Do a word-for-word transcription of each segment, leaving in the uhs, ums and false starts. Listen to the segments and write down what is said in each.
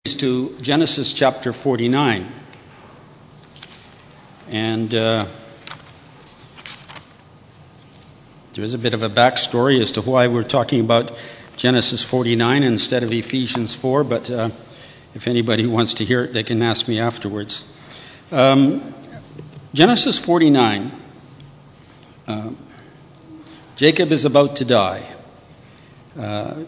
To Genesis chapter forty-nine. And uh, there is a bit of a backstory as to why we're talking about Genesis forty-nine instead of Ephesians four, but uh, if anybody wants to hear it, they can ask me afterwards. Um, Genesis forty-nine, uh, Jacob is about to die. Uh,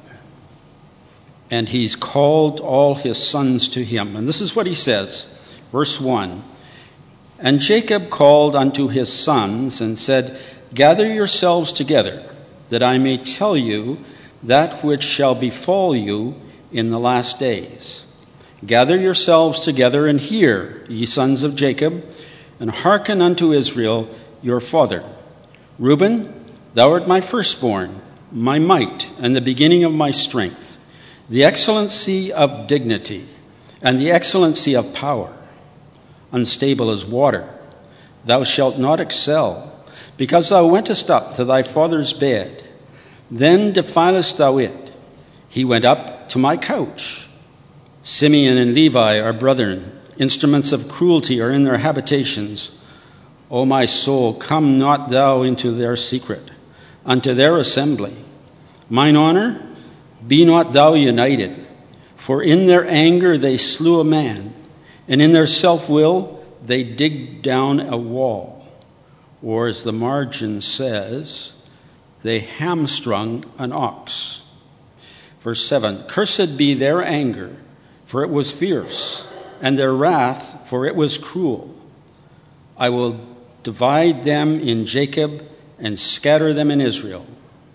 And he's called all his sons to him. And this is what he says, verse one. And Jacob called unto his sons and said, Gather yourselves together, that I may tell you that which shall befall you in the last days. Gather yourselves together and hear, ye sons of Jacob, and hearken unto Israel your father. Reuben, thou art my firstborn, my might, and the beginning of my strength, the excellency of dignity, and the excellency of power. Unstable as water, thou shalt not excel, because thou wentest up to thy father's bed. Then defilest thou it. He went up to my couch. Simeon and Levi are brethren. Instruments of cruelty are in their habitations. O my soul, come not thou into their secret, unto their assembly. Mine honor, be not thou united, for in their anger they slew a man, and in their self-will they digged down a wall. Or as the margin says, they hamstrung an ox. Verse seven, Cursed be their anger, for it was fierce, and their wrath, for it was cruel. I will divide them in Jacob and scatter them in Israel.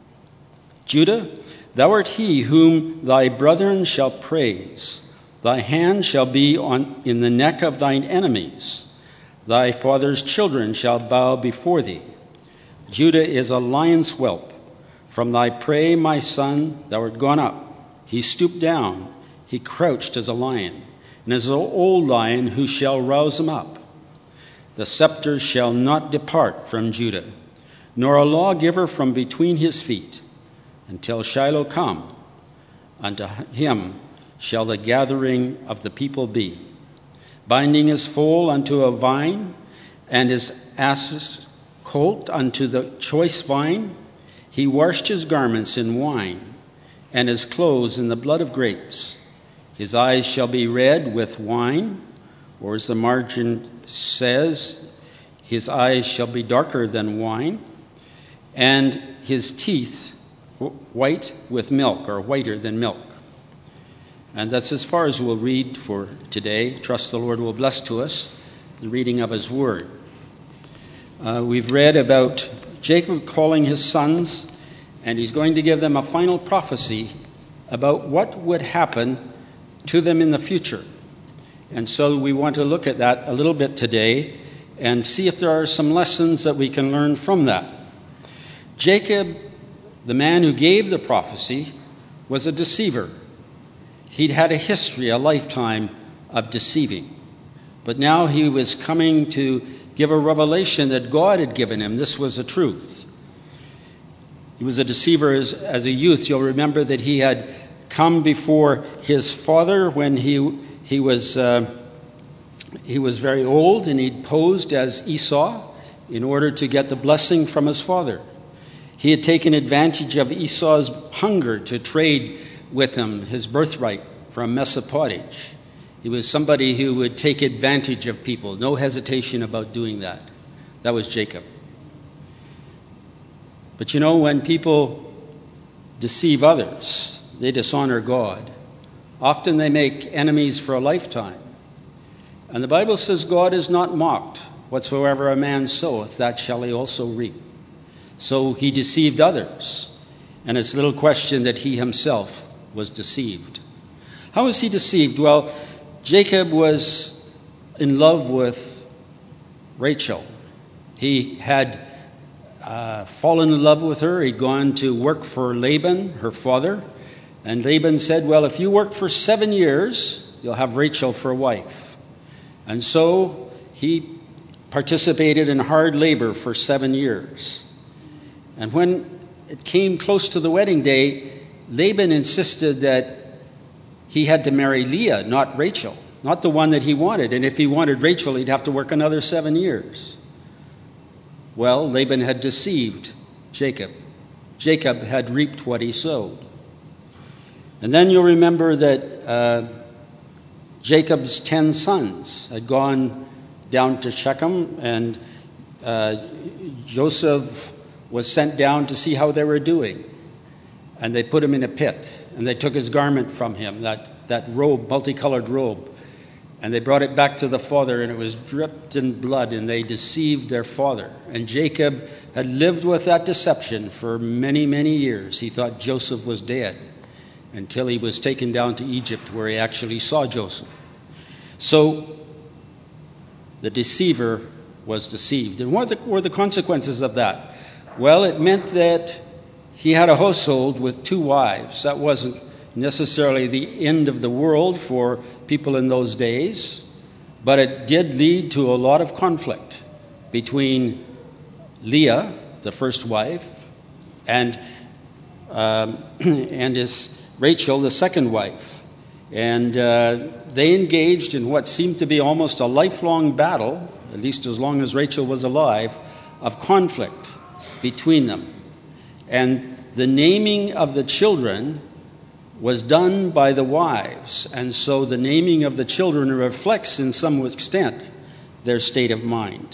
Judah, thou art he whom thy brethren shall praise. Thy hand shall be on in the neck of thine enemies. Thy father's children shall bow before thee. Judah is a lion's whelp. From thy prey, my son, thou art gone up. He stooped down. He crouched as a lion. And as an old lion, who shall rouse him up? The scepter shall not depart from Judah, nor a lawgiver from between his feet, until Shiloh come. Unto him shall the gathering of the people be, binding his foal unto a vine, and his ass's colt unto the choice vine. He washed his garments in wine, and his clothes in the blood of grapes. His eyes shall be red with wine, or as the margin says, his eyes shall be darker than wine, and his teeth white with milk, or whiter than milk. And that's as far as we'll read for today. Trust the Lord will bless to us the reading of his word. Uh, we've read about Jacob calling his sons, and he's going to give them a final prophecy about what would happen to them in the future. And so we want to look at that a little bit today and see if there are some lessons that we can learn from that. Jacob, the man who gave the prophecy, was a deceiver. He'd had a history, a lifetime of deceiving. But now he was coming to give a revelation that God had given him. This was a truth. He was a deceiver as, as a youth. You'll remember that he had come before his father when he he was uh, he was very old, and he'd posed as Esau in order to get the blessing from his father. He had taken advantage of Esau's hunger to trade with him his birthright for a mess of pottage. He was somebody who would take advantage of people. No hesitation about doing that. That was Jacob. But you know, when people deceive others, they dishonor God. Often they make enemies for a lifetime. And the Bible says God is not mocked. Whatsoever a man soweth, that shall he also reap. So he deceived others, and it's little question that he himself was deceived. How was he deceived? Well, Jacob was in love with Rachel. He had uh, fallen in love with her. He'd gone to work for Laban, her father, and Laban said, well, if you work for seven years, you'll have Rachel for a wife. And so he participated in hard labor for seven years. And when it came close to the wedding day, Laban insisted that he had to marry Leah, not Rachel, not the one that he wanted. And if he wanted Rachel, he'd have to work another seven years. Well, Laban had deceived Jacob. Jacob had reaped what he sowed. And then you'll remember that uh, Jacob's ten sons had gone down to Shechem, and uh, Joseph was sent down to see how they were doing. And they put him in a pit, and they took his garment from him, that, that robe, multicolored robe. And they brought it back to the father, and it was dripped in blood, and they deceived their father. And Jacob had lived with that deception for many, many years. He thought Joseph was dead until he was taken down to Egypt, where he actually saw Joseph. So the deceiver was deceived. And what were the consequences of that? Well, it meant that he had a household with two wives. That wasn't necessarily the end of the world for people in those days, but it did lead to a lot of conflict between Leah, the first wife, and um, and his Rachel, the second wife. And uh, they engaged in what seemed to be almost a lifelong battle, at least as long as Rachel was alive, of conflict between them. And the naming of the children was done by the wives, and so the naming of the children reflects in some extent their state of mind.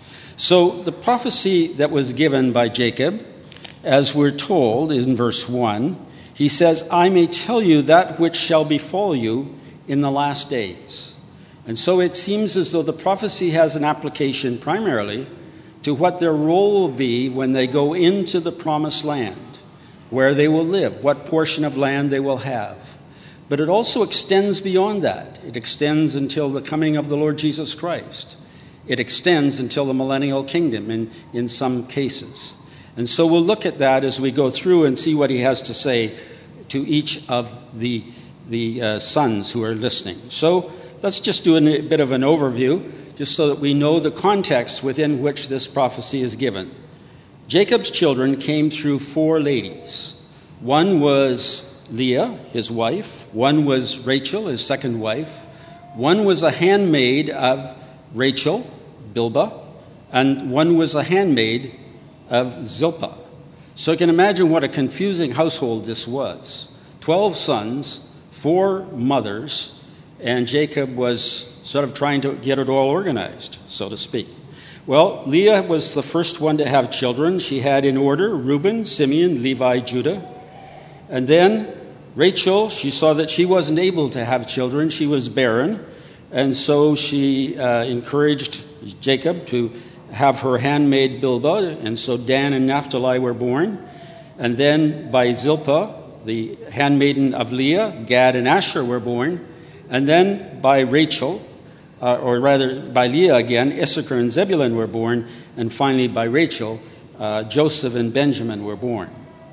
So the prophecy that was given by Jacob, as we're told in verse one, he says, I may tell you that which shall befall you in the last days. And so it seems as though the prophecy has an application primarily to what their role will be when they go into the promised land, where they will live, what portion of land they will have. But it also extends beyond that. It extends until the coming of the Lord Jesus Christ. It extends until the millennial kingdom in, in some cases. And so we'll look at that as we go through and see what he has to say to each of the, the uh, sons who are listening. So let's just do a bit of an overview, just so that we know the context within which this prophecy is given. Jacob's children came through four ladies. One was Leah, his wife. One was Rachel, his second wife. One was a handmaid of Rachel, Bilhah. And one was a handmaid of Zilpah. So you can imagine what a confusing household this was. Twelve sons, four mothers, and Jacob was sort of trying to get it all organized, so to speak. Well, Leah was the first one to have children. She had in order Reuben, Simeon, Levi, Judah. And then Rachel, she saw that she wasn't able to have children. She was barren. And so she uh, encouraged Jacob to have her handmaid Bilhah. And so Dan and Naphtali were born. And then by Zilpah, the handmaiden of Leah, Gad and Asher were born. And then by Rachel, Uh, or rather by Leah again, Issachar and Zebulun were born, and finally by Rachel, uh, Joseph and Benjamin were born.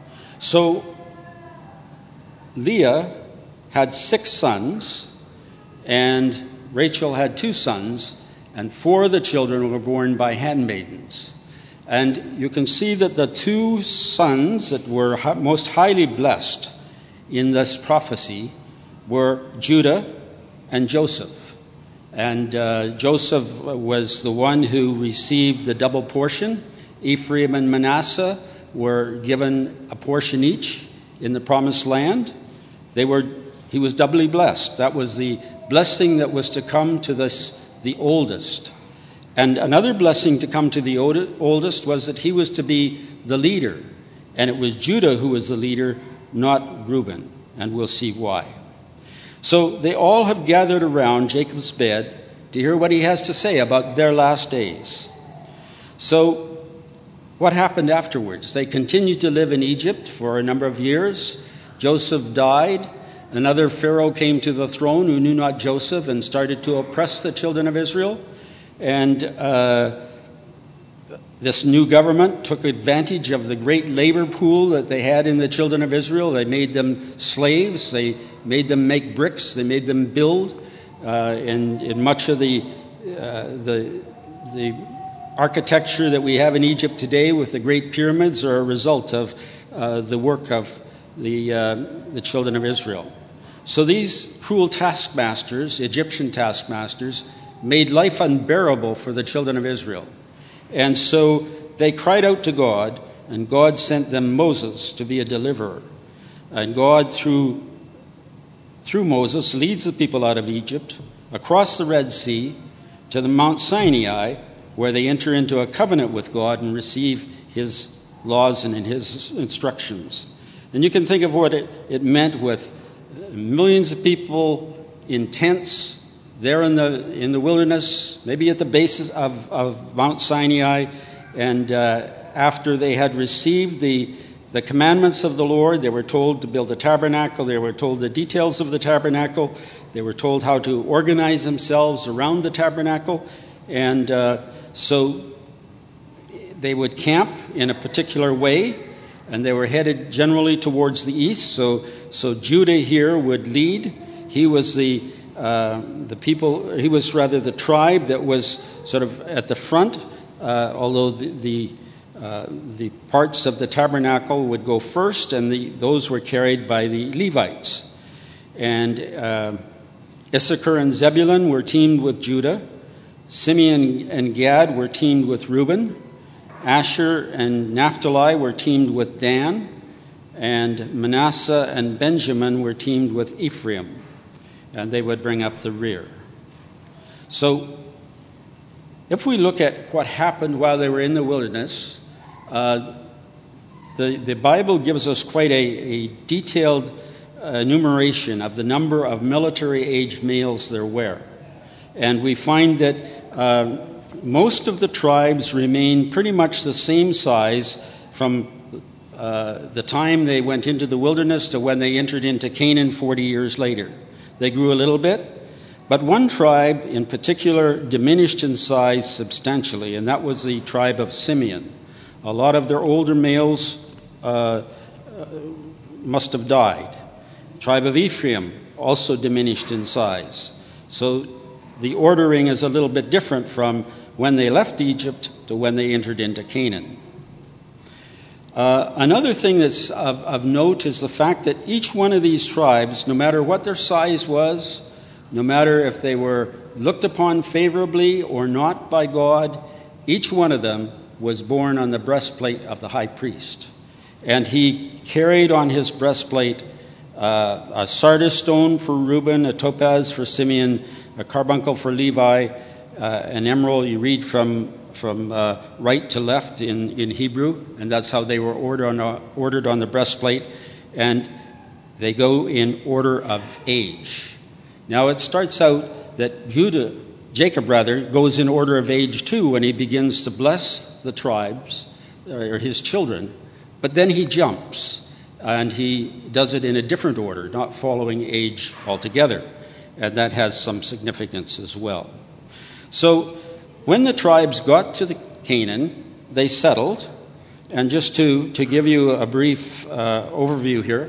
So Leah had six sons, and Rachel had two sons, and four of the children were born by handmaidens. And you can see that the two sons that were most highly blessed in this prophecy were Judah and Joseph. And uh, Joseph was the one who received the double portion. Ephraim and Manasseh were given a portion each in the promised land. They were, he was doubly blessed. That was the blessing that was to come to this, the oldest. And another blessing to come to the oldest was that he was to be the leader. And it was Judah who was the leader, not Reuben. And we'll see why. So they all have gathered around Jacob's bed to hear what he has to say about their last days. So what happened afterwards? They continued to live in Egypt for a number of years. Joseph died. Another Pharaoh came to the throne who knew not Joseph and started to oppress the children of Israel. And uh, this new government took advantage of the great labor pool that they had in the children of Israel. They made them slaves. They made them make bricks. They made them build. Uh, and, and much of the, uh, the, the architecture that we have in Egypt today with the great pyramids are a result of uh, the work of the, uh, the children of Israel. So these cruel taskmasters, Egyptian taskmasters, made life unbearable for the children of Israel. And so they cried out to God, and God sent them Moses to be a deliverer. And God, through, through Moses, leads the people out of Egypt, across the Red Sea, to the Mount Sinai, where they enter into a covenant with God and receive his laws and his instructions. And you can think of what it, it meant with millions of people in tents there in the in the wilderness, maybe at the base of, of Mount Sinai. And uh, after they had received the, the commandments of the Lord, they were told to build a tabernacle. They were told the details of the tabernacle. They were told how to organize themselves around the tabernacle. And uh, so they would camp in a particular way, and they were headed generally towards the east. So, so Judah here would lead. He was the uh, the people. He was rather the tribe that was sort of at the front, uh, although the the, uh, the parts of the tabernacle would go first, and the, those were carried by the Levites. And uh, Issachar and Zebulun were teamed with Judah. Simeon and Gad were teamed with Reuben. Asher and Naphtali were teamed with Dan, and Manasseh and Benjamin were teamed with Ephraim, and they would bring up the rear. So if we look at what happened while they were in the wilderness, uh, the, the Bible gives us quite a, a detailed enumeration of the number of military-aged males there were. And we find that uh, most of the tribes remain pretty much the same size from uh, the time they went into the wilderness to when they entered into Canaan forty years later. They grew a little bit, but one tribe in particular diminished in size substantially, and that was the tribe of Simeon. A lot of their older males uh, uh, must have died. The tribe of Ephraim also diminished in size. So the ordering is a little bit different from when they left Egypt to when they entered into Canaan. Uh, another thing that's of, of note is the fact that each one of these tribes, no matter what their size was, no matter if they were looked upon favorably or not by God, each one of them was born on the breastplate of the high priest. And he carried on his breastplate uh, a sardis stone for Reuben, a topaz for Simeon, a carbuncle for Levi, uh, an emerald. You read from from uh, right to left in, in Hebrew, and that's how they were ordered on, uh, ordered on the breastplate. And they go in order of age. Now it starts out that Judah, Jacob rather, goes in order of age too when he begins to bless the tribes, or his children, but then he jumps, and he does it in a different order, not following age altogether. And that has some significance as well. So when the tribes got to the Canaan, they settled. And just to, to give you a brief uh, overview here.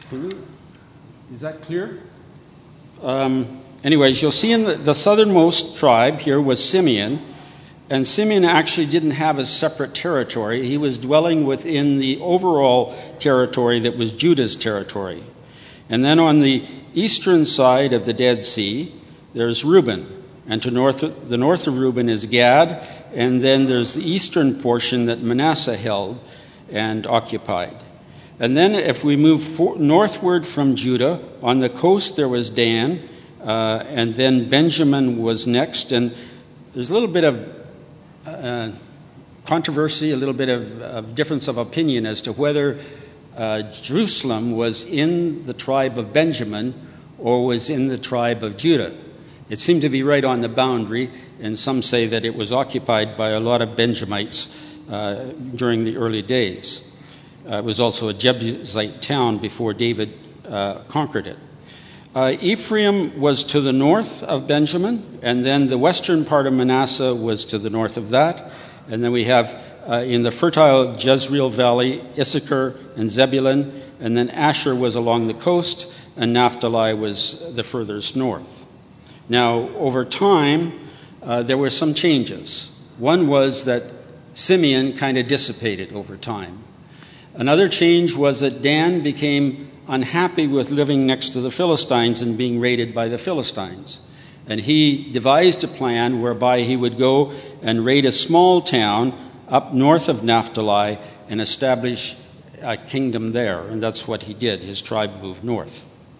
Is that clear? Um, anyways, you'll see in the, the southernmost tribe here was Simeon. And Simeon actually didn't have a separate territory. He was dwelling within the overall territory that was Judah's territory. And then on the eastern side of the Dead Sea, there's Reuben. And to north, the north of Reuben is Gad. And then there's the eastern portion that Manasseh held and occupied. And then if we move for, northward from Judah, on the coast there was Dan. Uh, and then Benjamin was next. And there's a little bit of uh, controversy, a little bit of, of difference of opinion as to whether Uh, Jerusalem was in the tribe of Benjamin or was in the tribe of Judah. It seemed to be right on the boundary, and some say that it was occupied by a lot of Benjamites uh, during the early days. Uh, it was also a Jebusite town before David uh, conquered it. Uh, Ephraim was to the north of Benjamin, and then the western part of Manasseh was to the north of that. And then we have Uh, in the fertile Jezreel Valley, Issachar and Zebulun, and then Asher was along the coast, and Naphtali was the furthest north. Now, over time, uh, there were some changes. One was that Simeon kind of dissipated over time. Another change was that Dan became unhappy with living next to the Philistines and being raided by the Philistines. And he devised a plan whereby he would go and raid a small town up north of Naphtali and establish a kingdom there. And that's what he did. His tribe moved north.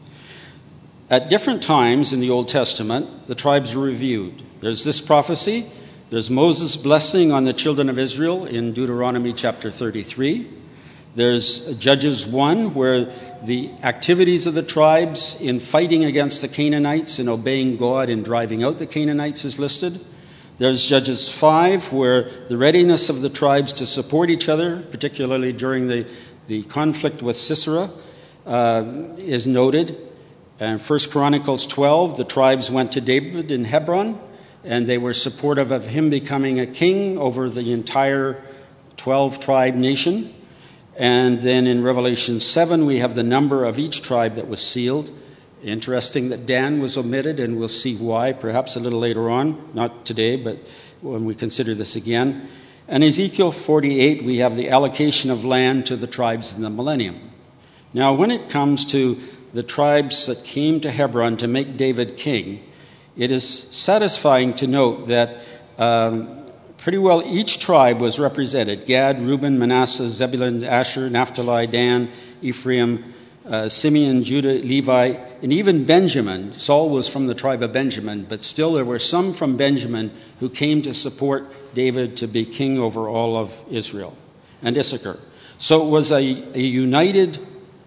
At different times in the Old Testament, the tribes are reviewed. There's this prophecy. There's Moses' blessing on the children of Israel in Deuteronomy chapter thirty-three. There's Judges one, where the activities of the tribes in fighting against the Canaanites and obeying God and driving out the Canaanites is listed. There's Judges five, where the readiness of the tribes to support each other, particularly during the, the conflict with Sisera, uh, is noted. And First Chronicles twelve, the tribes went to David in Hebron, and they were supportive of him becoming a king over the entire twelve-tribe nation. And then in Revelation seven, we have the number of each tribe that was sealed. Interesting that Dan was omitted, and we'll see why, perhaps a little later on, not today, but when we consider this again. And Ezekiel forty-eight, we have the allocation of land to the tribes in the millennium. Now, when it comes to the tribes that came to Hebron to make David king, it is satisfying to note that um, pretty well each tribe was represented. Gad, Reuben, Manasseh, Zebulun, Asher, Naphtali, Dan, Ephraim, uh, Simeon, Judah, Levi, and even Benjamin. Saul was from the tribe of Benjamin, but still there were some from Benjamin who came to support David to be king over all of Israel, and Issachar. So it was a, a united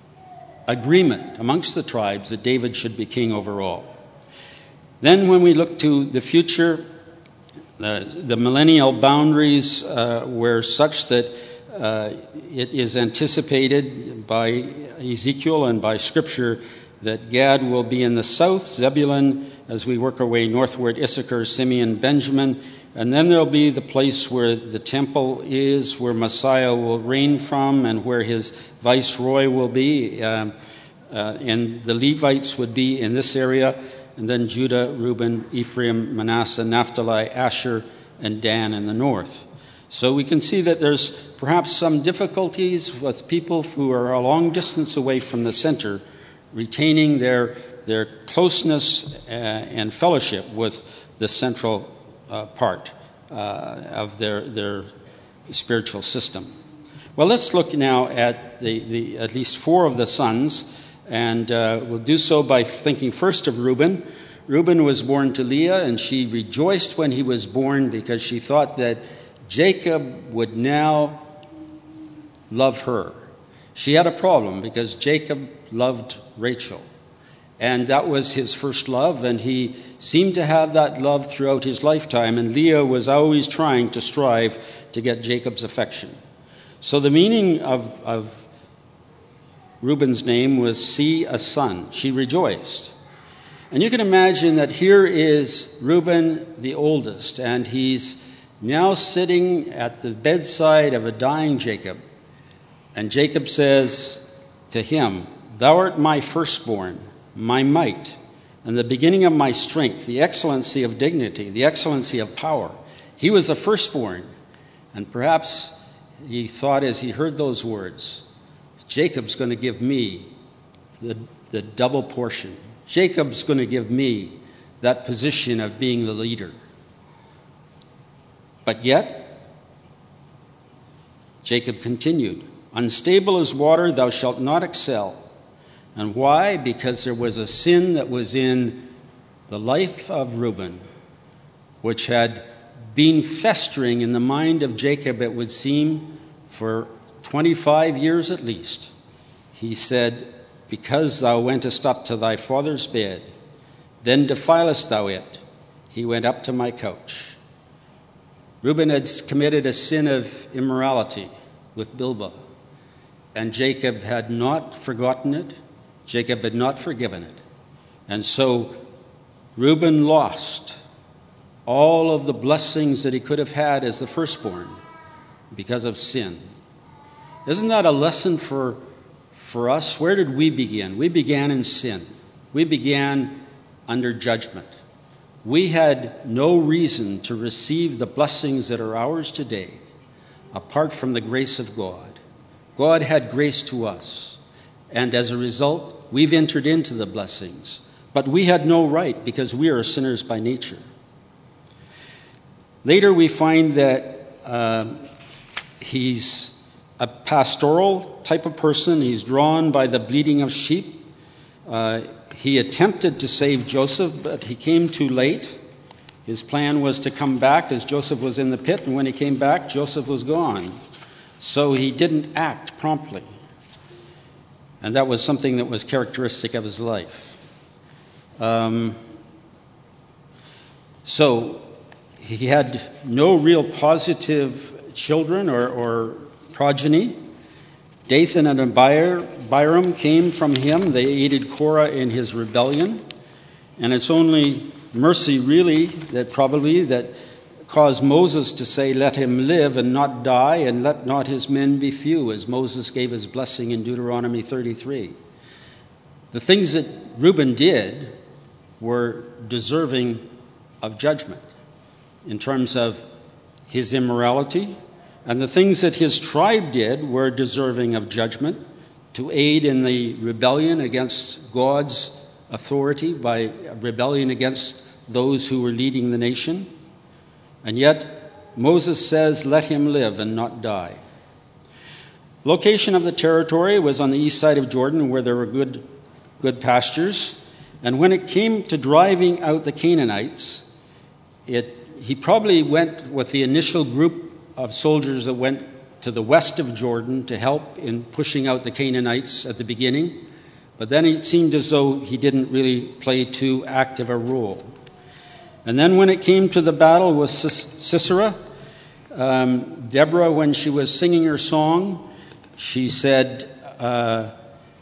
agreement amongst the tribes that David should be king over all. Then when we look to the future, uh, the millennial boundaries uh, were such that uh, it is anticipated by Ezekiel and by Scripture that Gad will be in the south, Zebulun, as we work our way northward, Issachar, Simeon, Benjamin, and then there'll be the place where the temple is, where Messiah will reign from, and where his viceroy will be. Um, uh, and the Levites would be in this area, and then Judah, Reuben, Ephraim, Manasseh, Naphtali, Asher, and Dan in the north. So we can see that there's perhaps some difficulties with people who are a long distance away from the center, retaining their, their closeness uh, and fellowship with the central Uh, part uh, of their their spiritual system. Well, let's look now at the, the at least four of the sons, and uh, we'll do so by thinking first of Reuben. Reuben was born to Leah, and she rejoiced when he was born because she thought that Jacob would now love her. She had a problem because Jacob loved Rachel. And that was his first love, and he seemed to have that love throughout his lifetime, and Leah was always trying to strive to get Jacob's affection. So the meaning of, of Reuben's name was see a son. She rejoiced. And you can imagine that here is Reuben, the oldest, and he's now sitting at the bedside of a dying Jacob. And Jacob says to him, "Thou art my firstborn, my might, and the beginning of my strength, the excellency of dignity, the excellency of power." He was the firstborn. And perhaps he thought as he heard those words, Jacob's going to give me the, the double portion. Jacob's going to give me that position of being the leader. But yet, Jacob continued, "Unstable as water, thou shalt not excel." And why? Because there was a sin that was in the life of Reuben, which had been festering in the mind of Jacob, it would seem, for twenty-five years at least. He said, "Because thou wentest up to thy father's bed, then defilest thou it. He went up to my couch." Reuben had committed a sin of immorality with Bilhah, and Jacob had not forgotten it. Jacob had not forgiven it. And so Reuben lost all of the blessings that he could have had as the firstborn because of sin. Isn't that a lesson for, for us? Where did we begin? We began in sin. We began under judgment. We had no reason to receive the blessings that are ours today apart from the grace of God. God had grace to us. and as a result, we've entered into the blessings. But we had no right because we are sinners by nature. Later we find that uh, he's a pastoral type of person. He's drawn by the bleating of sheep. Uh, he attempted to save Joseph, but he came too late. His plan was to come back as Joseph was in the pit, and when he came back, Joseph was gone. So he didn't act promptly. And that was something that was characteristic of his life. Um, so he had no real positive children or, or progeny. Dathan and Abiram came from him. They aided Korah in his rebellion. And it's only mercy, really, that probably that caused Moses to say, let him live and not die, and let not his men be few, as Moses gave his blessing in Deuteronomy thirty-three. The things that Reuben did were deserving of judgment in terms of his immorality, and the things that his tribe did were deserving of judgment, to aid in the rebellion against God's authority by rebellion against those who were leading the nation. And yet, Moses says, let him live and not die. Location of the territory was on the east side of Jordan, where there were good, good pastures. And when it came to driving out the Canaanites, it, he probably went with the initial group of soldiers that went to the west of Jordan to help in pushing out the Canaanites at the beginning. But then it seemed as though he didn't really play too active a role. And then when it came to the battle with Sisera, um, Deborah, when she was singing her song, she said uh,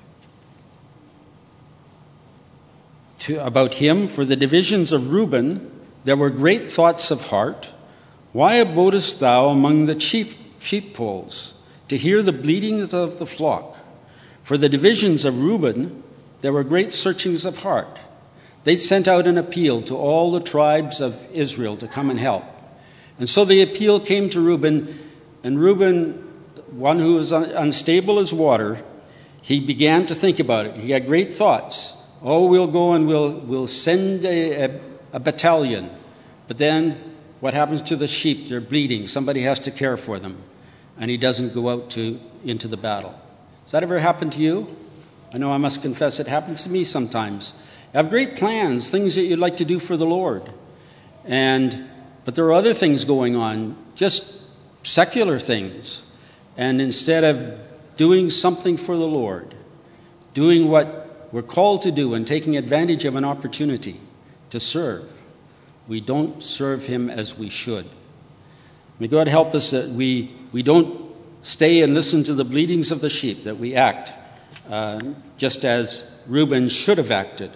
to, about him, for the divisions of Reuben, there were great thoughts of heart. Why abodest thou among the chief sheepfolds, to hear the bleatings of the flock? For the divisions of Reuben, there were great searchings of heart. They sent out an appeal to all the tribes of Israel to come and help. And so the appeal came to Reuben, and Reuben, one who was unstable as water, he began to think about it. He had great thoughts. Oh, we'll go and we'll, we'll send a, a, a battalion. But then what happens to the sheep? They're bleeding. Somebody has to care for them. And he doesn't go out to into the battle. Has that ever happened to you? I know I must confess it happens to me sometimes. I have great plans, things that you'd like to do for the Lord. And but there are other things going on, just secular things. And instead of doing something for the Lord, doing what we're called to do and taking advantage of an opportunity to serve, we don't serve him as we should. May God help us that we, we don't stay and listen to the bleatings of the sheep, that we act uh, just as Reuben should have acted.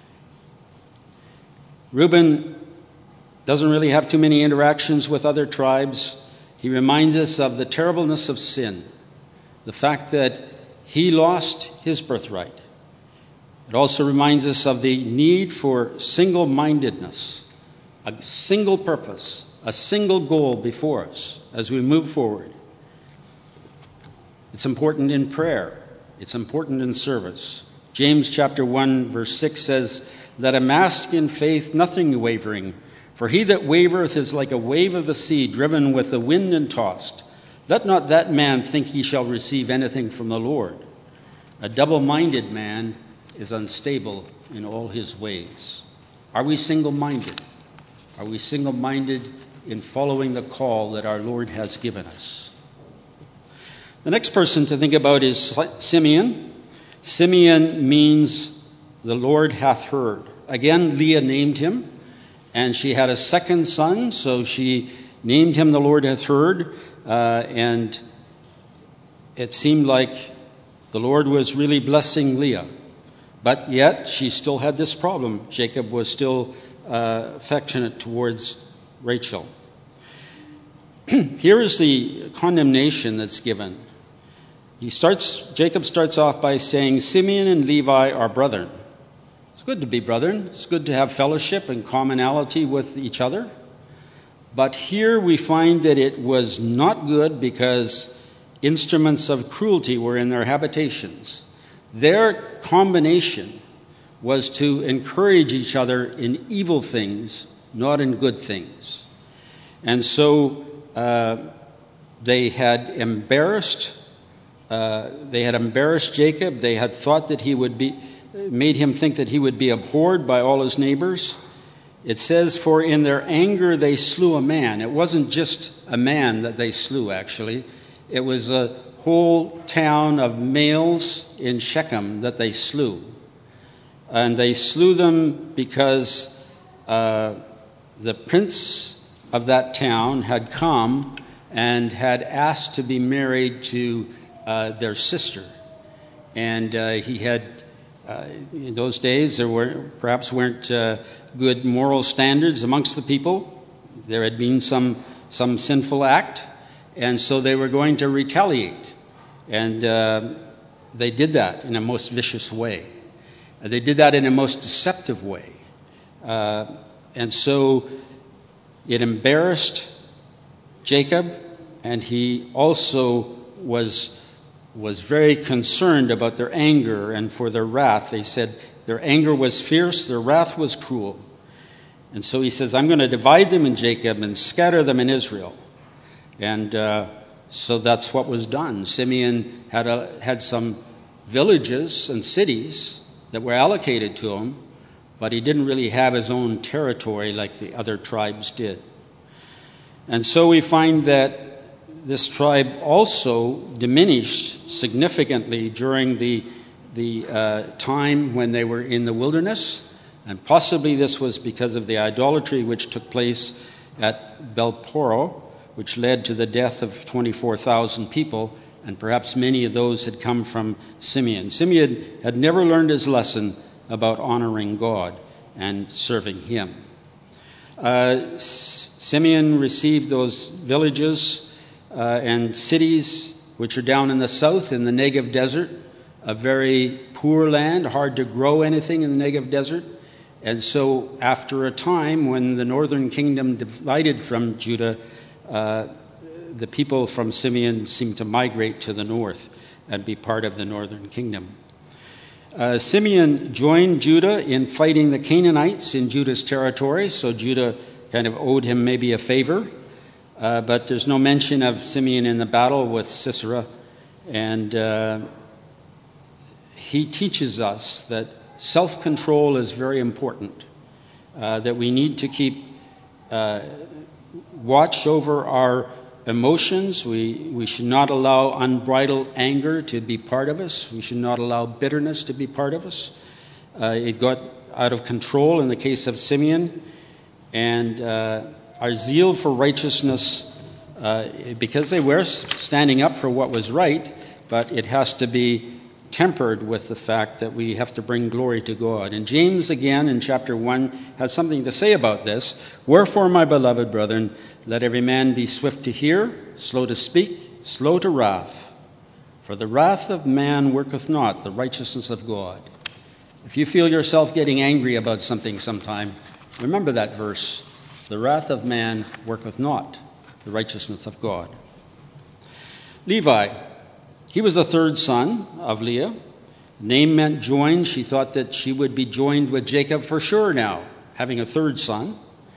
Reuben doesn't really have too many interactions with other tribes. He reminds us of the terribleness of sin, the fact that he lost his birthright. It also reminds us of the need for single-mindedness, a single purpose, a single goal before us as we move forward. It's important in prayer. It's important in service. James chapter one, verse six says, let him ask in faith, nothing wavering. For he that wavereth is like a wave of the sea, driven with the wind and tossed. Let not that man think he shall receive anything from the Lord. A double-minded man is unstable in all his ways. Are we single-minded? Are we single-minded in following the call that our Lord has given us? The next person to think about is Simeon. Simeon means the Lord hath heard. Again, Leah named him, and she had a second son, so she named him the Lord hath heard, uh, and it seemed like the Lord was really blessing Leah. But yet, she still had this problem. Jacob was still uh, affectionate towards Rachel. Here is the condemnation that's given. He starts. Jacob starts off by saying, Simeon and Levi are brethren. It's good to be brethren. It's good to have fellowship and commonality with each other. But here we find that it was not good because instruments of cruelty were in their habitations. their combination was to encourage each other in evil things, not in good things. And so uh, they had embarrassed, uh, they had embarrassed Jacob. They had thought that he would be, made him think that he would be abhorred by all his neighbors. It says, for in their anger they slew a man. It wasn't just a man that they slew, actually. It was a whole town of males in Shechem that they slew. And they slew them because uh, the prince of that town had come and had asked to be married to uh, their sister. And uh, he had, uh, in those days, there were perhaps weren't uh, good moral standards amongst the people. There had been some, some sinful act, and so they were going to retaliate. And uh, they did that in a most vicious way. They did that in a most deceptive way. Uh, and so it embarrassed Jacob, and he also was, was very concerned about their anger and for their wrath. They said their anger was fierce, their wrath was cruel. And so he says, I'm going to divide them in Jacob and scatter them in Israel. And uh, so that's what was done. Simeon had, a, had some villages and cities that were allocated to him, but he didn't really have his own territory like the other tribes did. And so we find that this tribe also diminished significantly during the, the uh, time when they were in the wilderness, and possibly this was because of the idolatry which took place at Belporo, which led to the death of twenty-four thousand people, and perhaps many of those had come from Simeon. Simeon had never learned his lesson about honoring God and serving him. Uh, Simeon received those villages uh, and cities which are down in the south in the Negev desert, a very poor land, hard to grow anything in the Negev desert. And so after a time when the northern kingdom divided from Judah, uh, the people from Simeon seemed to migrate to the north and be part of the northern kingdom. Uh, Simeon joined Judah in fighting the Canaanites in Judah's territory, so Judah kind of owed him maybe a favor. Uh, but there's no mention of Simeon in the battle with Sisera. And uh, he teaches us that self-control is very important, uh, that we need to keep uh, watch over our emotions. We, we should not allow unbridled anger to be part of us. We should not allow bitterness to be part of us. Uh, it got out of control in the case of Simeon. And uh, our zeal for righteousness, uh, because they were standing up for what was right, but it has to be tempered with the fact that we have to bring glory to God. And James, again, in chapter one, has something to say about this. Wherefore, my beloved brethren, let every man be swift to hear, slow to speak, slow to wrath. For the wrath of man worketh not the righteousness of God. If you feel yourself getting angry about something sometime, remember that verse. The wrath of man worketh not the righteousness of God. Levi, he was the third son of Leah. Name meant joined. She thought that she would be joined with Jacob for sure now, having a third son.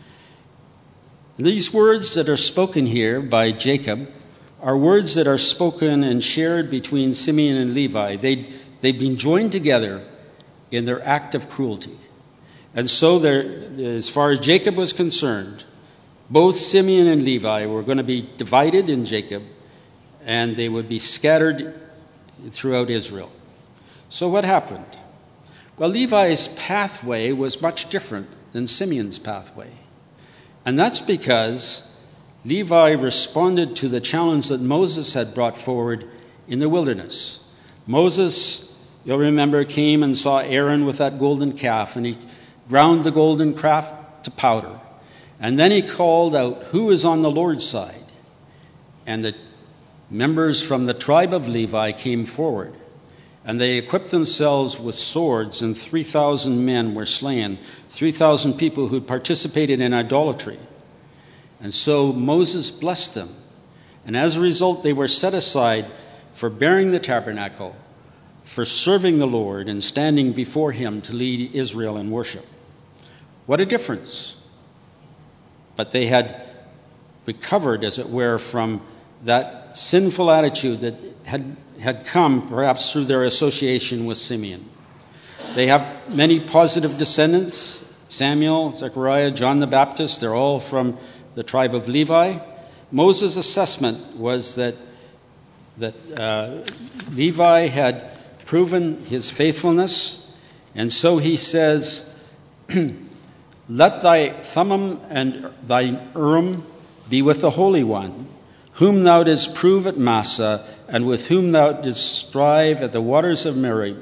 These words that are spoken here by Jacob are words that are spoken and shared between Simeon and Levi. They'd, they've been joined together in their act of cruelty. And so as far as Jacob was concerned, both Simeon and Levi were going to be divided in Jacob, and they would be scattered throughout Israel. So what happened? Well, Levi's pathway was much different than Simeon's pathway. And that's because Levi responded to the challenge that Moses had brought forward in the wilderness. Moses, you'll remember, came and saw Aaron with that golden calf, and he ground the golden calf to powder. And then he called out, who is on the Lord's side? And the members from the tribe of Levi came forward, and they equipped themselves with swords, and three thousand men were slain, three thousand people who participated in idolatry. And so Moses blessed them, and as a result they were set aside for bearing the tabernacle, for serving the Lord and standing before him to lead Israel in worship. What a difference. But they had recovered, as it were, from that sinful attitude that had, had come perhaps through their association with Simeon. They have many positive descendants: Samuel, Zechariah, John the Baptist. They're all from the tribe of Levi. Moses' assessment was that, that uh, Levi had proven his faithfulness, and so he says, "Let thy Thummim and thy Urim be with the Holy One, whom thou didst prove at Massah, and with whom thou didst strive at the waters of Merib,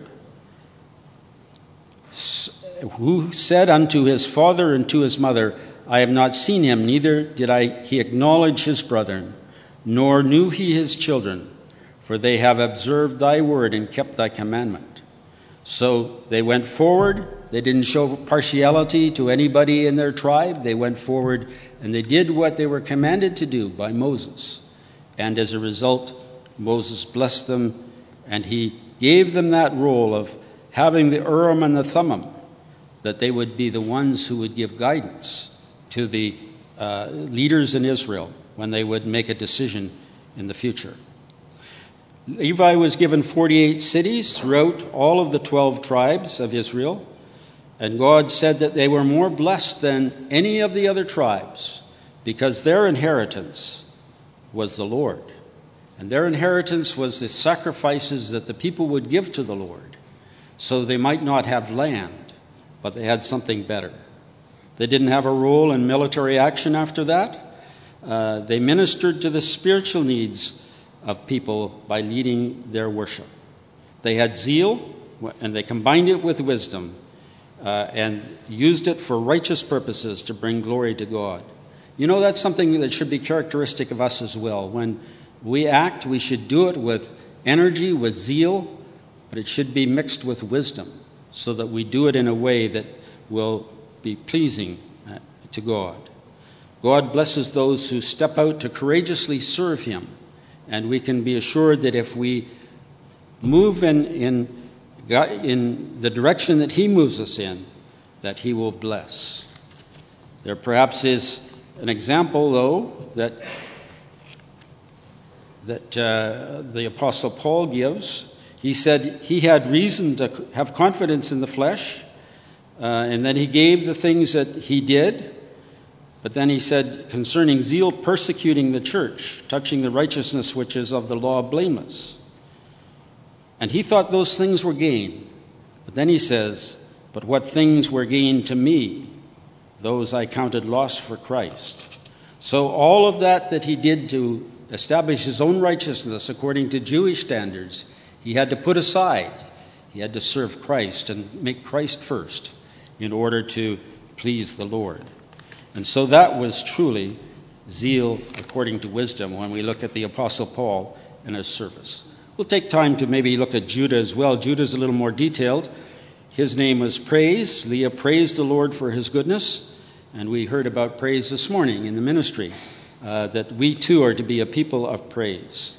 who said unto his father and to his mother, I have not seen him, neither did I he acknowledge his brethren, nor knew he his children, for they have observed thy word and kept thy commandment." So they went forward. They didn't show partiality to anybody in their tribe. They went forward and they did what they were commanded to do by Moses. And as a result, Moses blessed them, and he gave them that role of having the Urim and the Thummim, that they would be the ones who would give guidance to the uh, leaders in Israel when they would make a decision in the future. Levi was given forty-eight cities throughout all of the twelve tribes of Israel, and God said that they were more blessed than any of the other tribes because their inheritance was the Lord. And their inheritance was the sacrifices that the people would give to the Lord, so they might not have land, but they had something better. They didn't have a role in military action after that. Uh, they ministered to the spiritual needs of people by leading their worship. They had zeal, and they combined it with wisdom uh, and used it for righteous purposes to bring glory to God. You know, that's something that should be characteristic of us as well. When we act, we should do it with energy, with zeal, but it should be mixed with wisdom so that we do it in a way that will be pleasing uh, to God. God blesses those who step out to courageously serve him, and we can be assured that if we move in, in, in the direction that he moves us in, that he will bless. There perhaps is an example, though, that, that uh, the Apostle Paul gives. He said he had reason to have confidence in the flesh, uh, and that he gave the things that he did. But then he said, concerning zeal persecuting the church, touching the righteousness which is of the law blameless. And he thought those things were gain. But then he says, but what things were gain to me, those I counted loss for Christ. So all of that that he did to establish his own righteousness according to Jewish standards, he had to put aside. He had to serve Christ and make Christ first in order to please the Lord. And so that was truly zeal according to wisdom when we look at the Apostle Paul and his service. We'll take time to maybe look at Judah as well. Judah's a little more detailed. His name was Praise. Leah praised the Lord for his goodness. And we heard about praise this morning in the ministry, uh, that we too are to be a people of praise.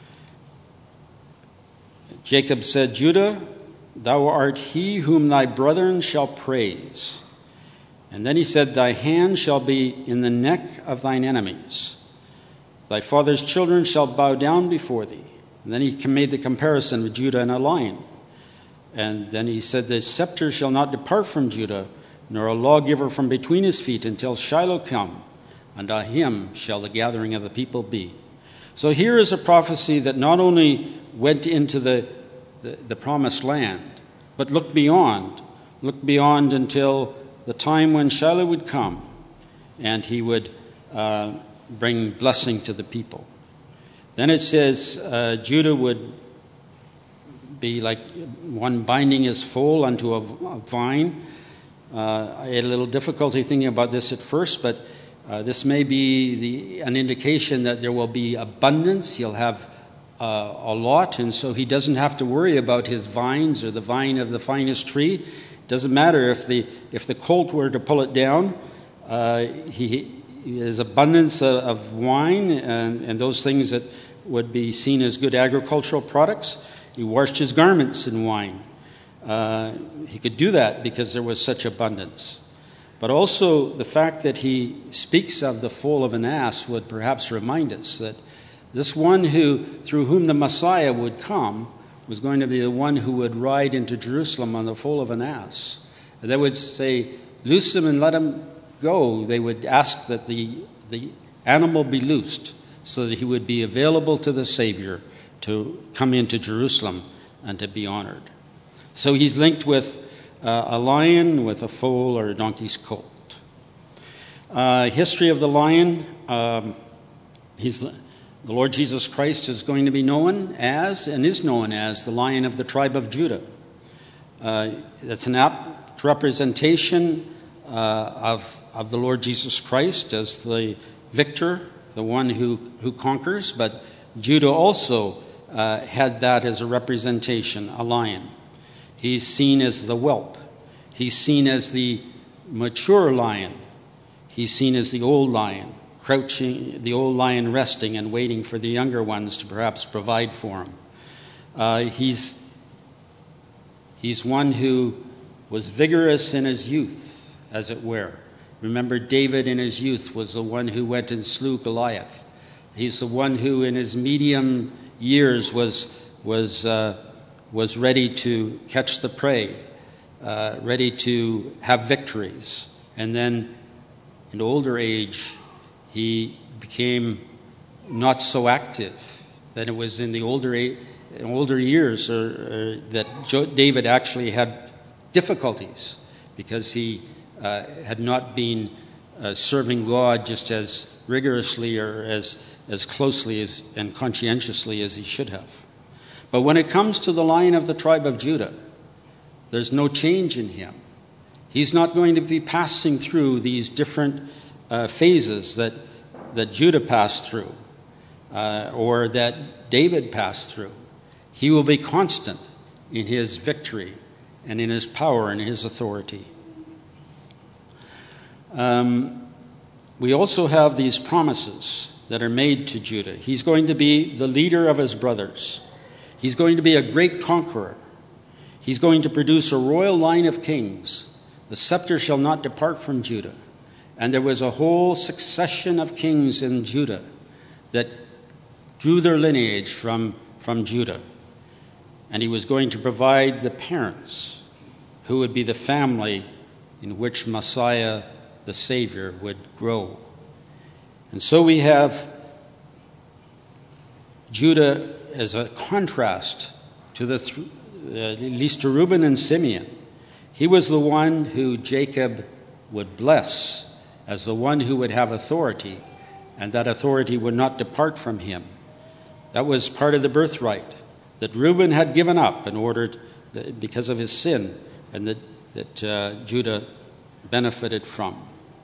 Jacob said, Judah, thou art he whom thy brethren shall praise. And then he said, thy hand shall be in the neck of thine enemies. Thy father's children shall bow down before thee. And then he made the comparison with Judah and a lion. And then he said, the scepter shall not depart from Judah, nor a lawgiver from between his feet, until Shiloh come, and on him shall the gathering of the people be. So here is a prophecy that not only went into the, the, the promised land, but looked beyond, looked beyond until the time when Shiloh would come, and he would uh, bring blessing to the people. Then it says uh, Judah would be like one binding his foal unto a, a vine. Uh, I had a little difficulty thinking about this at first, but uh, this may be the, an indication that there will be abundance. He'll have uh, a lot, and so he doesn't have to worry about his vines or the vine of the finest tree. Doesn't matter if the if the colt were to pull it down. Uh, he his abundance of, of wine and, and those things that would be seen as good agricultural products. He washed his garments in wine. Uh, he could do that because there was such abundance. But also the fact that he speaks of the foal of an ass would perhaps remind us that this one who, through whom the Messiah would come, was going to be the one who would ride into Jerusalem on the foal of an ass. And they would say, loose him and let him go. They would ask that the, the animal be loosed so that he would be available to the Savior to come into Jerusalem and to be honored. So he's linked with uh, a lion, with a foal, or a donkey's colt. Uh, history of the lion, um, he's the Lord Jesus Christ is going to be known as, and is known as, the Lion of the tribe of Judah. Uh, that's an apt representation uh, of, of the Lord Jesus Christ as the victor, the one who, who conquers, but Judah also uh, had that as a representation, a lion. He's seen as the whelp. He's seen as the mature lion. He's seen as the old lion, crouching, the old lion resting and waiting for the younger ones to perhaps provide for him. Uh, he's, he's one who was vigorous in his youth, as it were. Remember, David in his youth was the one who went and slew Goliath. He's the one who in his medium years was, was, uh, was ready to catch the prey, uh, ready to have victories. And then in older age, he became not so active. That it was in the older, in older years or, or that David actually had difficulties because he uh, had not been uh, serving God just as rigorously or as, as closely as, and conscientiously as he should have. But when it comes to the Lion of the tribe of Judah, there's no change in him. He's not going to be passing through these different uh, phases that, that Judah passed through uh, or that David passed through. He will be constant in his victory and in his power and his authority. Um, we also have these promises that are made to Judah. He's going to be the leader of his brothers. He's going to be a great conqueror. He's going to produce a royal line of kings. The scepter shall not depart from Judah. And there was a whole succession of kings in Judah that drew their lineage from, from Judah. And he was going to provide the parents who would be the family in which Messiah, the Savior, would grow. And so we have Judah as a contrast to the, th- uh, at least to Reuben and Simeon. He was the one who Jacob would bless as the one who would have authority, and that authority would not depart from him. That was part of the birthright that Reuben had given up in order to, because of his sin, and that, that uh, Judah benefited from.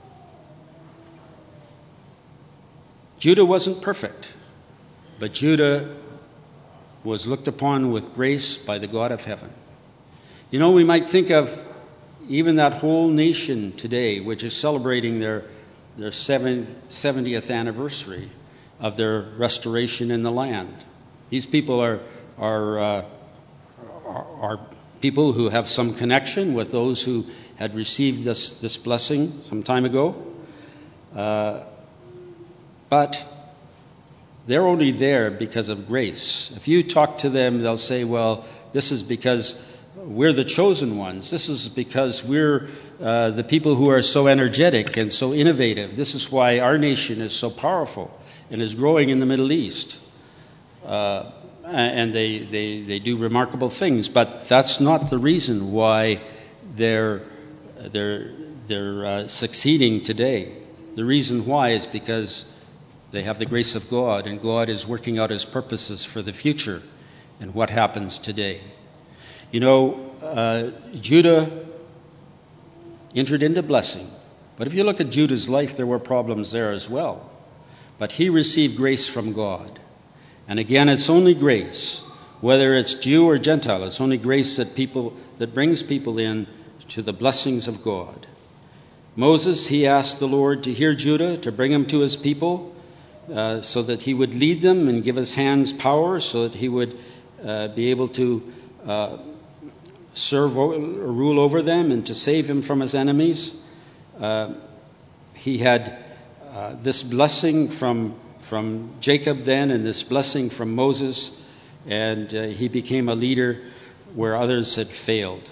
Judah wasn't perfect, but Judah was looked upon with grace by the God of heaven. You know, we might think of even that whole nation today, which is celebrating their, their seventieth anniversary of their restoration in the land. These people are, are, uh, are, are people who have some connection with those who had received this, this blessing some time ago. Uh, but they're only there because of grace. If you talk to them, they'll say, well, this is because we're the chosen ones. This is because we're uh, the people who are so energetic and so innovative. This is why our nation is so powerful and is growing in the Middle East. Uh, and they, they, they do remarkable things, but that's not the reason why they're, they're, they're uh, succeeding today. The reason why is because they have the grace of God, and God is working out his purposes for the future and what happens today. You know, uh, Judah entered into blessing. But if you look at Judah's life, there were problems there as well. But he received grace from God. And again, it's only grace, whether it's Jew or Gentile, it's only grace that people that brings people in to the blessings of God. Moses, he asked the Lord to hear Judah, to bring him to his people, Uh, so that he would lead them and give his hands power, so that he would uh, be able to uh, serve or rule over them and to save him from his enemies. Uh, he had uh, this blessing from, from Jacob then, and this blessing from Moses, and uh, he became a leader where others had failed.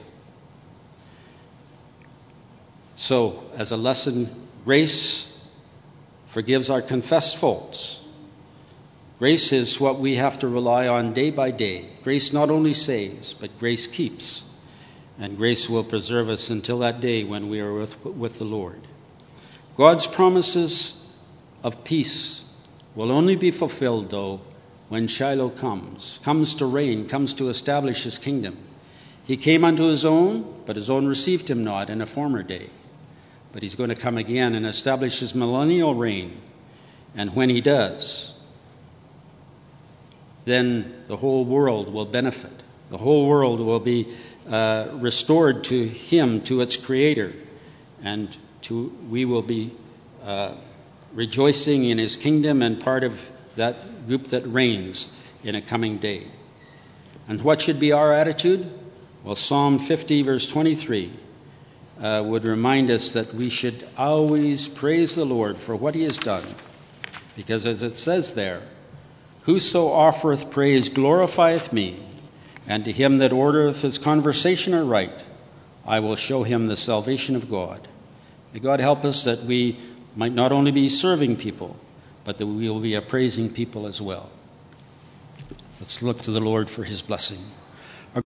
So, as a lesson, grace forgives our confessed faults. Grace is what we have to rely on day by day. Grace not only saves, but grace keeps. And grace will preserve us until that day when we are with, with the Lord. God's promises of peace will only be fulfilled, though, when Shiloh comes, comes to reign, comes to establish his kingdom. He came unto his own, but his own received him not in a former day. But he's going to come again and establish his millennial reign. And when he does, then the whole world will benefit. The whole world will be uh, restored to him, to its creator. And to, we will be uh, rejoicing in his kingdom and part of that group that reigns in a coming day. And what should be our attitude? Well, Psalm fifty, verse twenty-three, uh, would remind us that we should always praise the Lord for what he has done. Because as it says there, whoso offereth praise glorifieth me, and to him that ordereth his conversation aright, I will show him the salvation of God. May God help us that we might not only be serving people, but that we will be a praising people as well. Let's look to the Lord for his blessing.